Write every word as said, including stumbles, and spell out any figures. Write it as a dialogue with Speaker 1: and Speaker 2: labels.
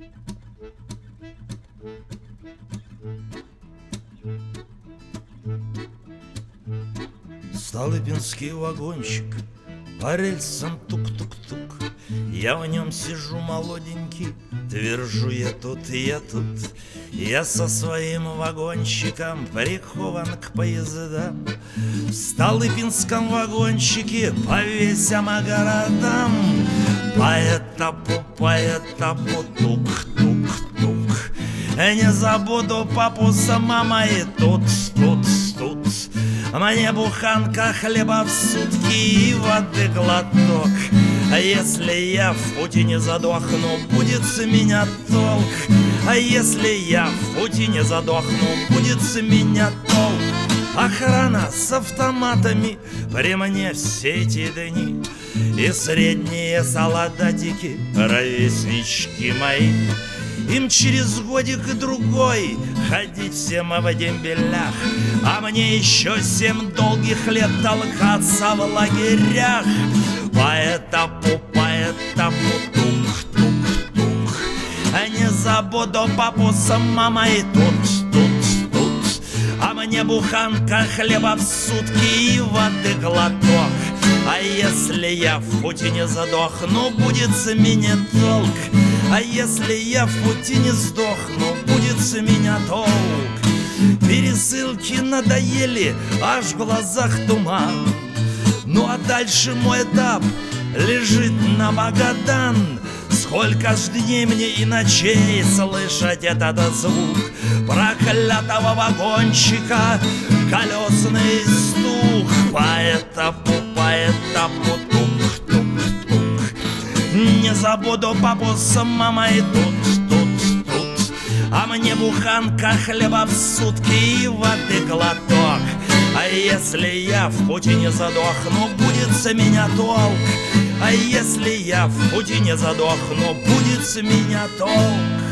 Speaker 1: Столыпинский вагончик, по рельсам тук-тук-тук. Я в нем сижу молоденький, твержу я тут и я тут. Я со своим вагончиком прикован к поездам. В Столыпинском вагончике по весям и городам. По этапу, по этапу, тук-тук-тук. Не забуду папу с мамой тут, тут, тут. Мне буханка хлеба в сутки и воды глоток. А если я в пути не задохну, будет с меня толк. А если я в пути не задохну, будет с меня толк. Охрана с автоматами при мне все эти дни. И средние солдатики, ровеснички мои. Им через годик-другой ходить всем в дембелях, а мне еще семь долгих лет толкаться в лагерях. По этапу, по этапу, тук-тук-тук. Не забуду папу с мамой тут, тут, тут. А мне буханка хлеба в сутки и воды глоток. А если я в пути не задохну, будет с меня толк. А если я в пути не сдохну, будет с меня толк. Пересылки надоели, аж в глазах туман. Ну а дальше мой этап лежит на Магадан. Сколько ж дней мне и ночей слышать этот звук проклятого вагончика, колесный стук. По этапу, по этапу, тук-тук-тук. Не забуду папу с мамой тут, тут, тут. А мне буханка хлеба в сутки и воды глоток. А если я в пути не задохну, будет с меня толк. А если я в пути не задохну, будет с меня толк.